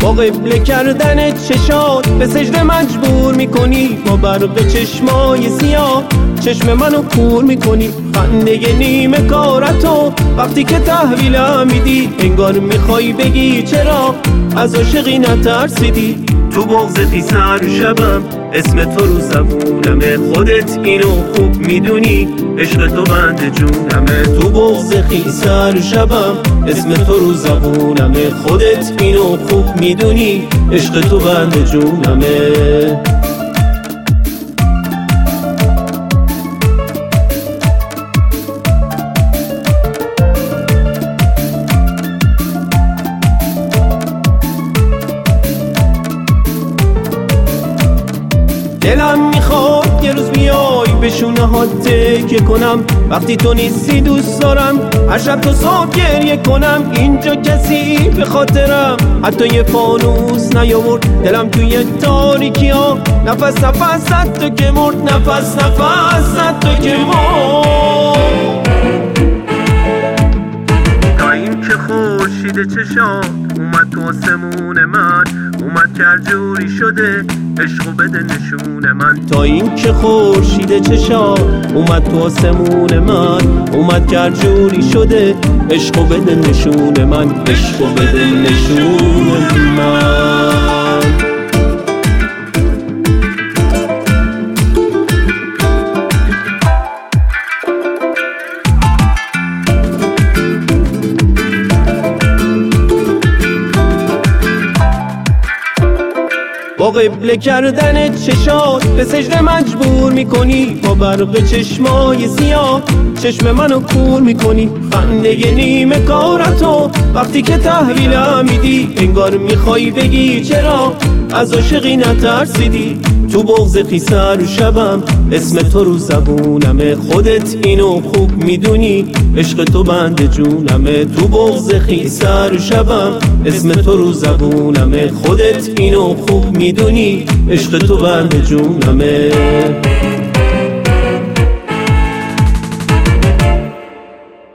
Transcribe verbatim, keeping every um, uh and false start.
با قبله کردن چشات به سجده مجبور میکنی، با برق چشمای سیاه چشم منو کور میکنی. خنده نیمه کارتو وقتی که تحویلم میدی، انگار میخوای بگی چرا از عاشقی نترسیدی. تو بغض سر شبم اسم تو رو زبونمه، خودت اینو خوب میدونی عشق تو بند جونمه. تو بغض سر شبم اسم تو رو زبونمه، خودت اینو خوب میدونی عشق تو بند جونمه. دلم میخواد یه روز بیای به شونه ها تکیه کنم، وقتی تو نیستی دوست دارم هر شب تو صبح گریه کنم. اینجا کسی به خاطرم حتی یه فانوس نیاورد، دلم توی تاریکی ها نفس نفس زد تو که مرد، نفس نفس زد تو که مرد. تا این که خورشید چشات اومد تو آسمون من، اومد کرد جوری شده عشقو بده نشون من. تا این که خورشید چشات اومد تو آسمون من، اومد کرد جوری شده عشقو بده نشون من، عشقو بده نشون من. با قبله کردن چشات به سجده مجبور میکنی، با برق چشمای سیاه چشم منو کور میکنی. خنده نیمه کارتو وقتی که تحویلم میدی، انگار میخوای بگی چرا از عاشقی نترسیدی. تو بغض سر شبم اسم تو رو زبونمه، خودت اینو خوب میدونی عشق تو بند جونمه. تو بغض سر شبم اسم تو رو زبونمه، خودت اینو خوب میدونی عشق تو بند جونمه.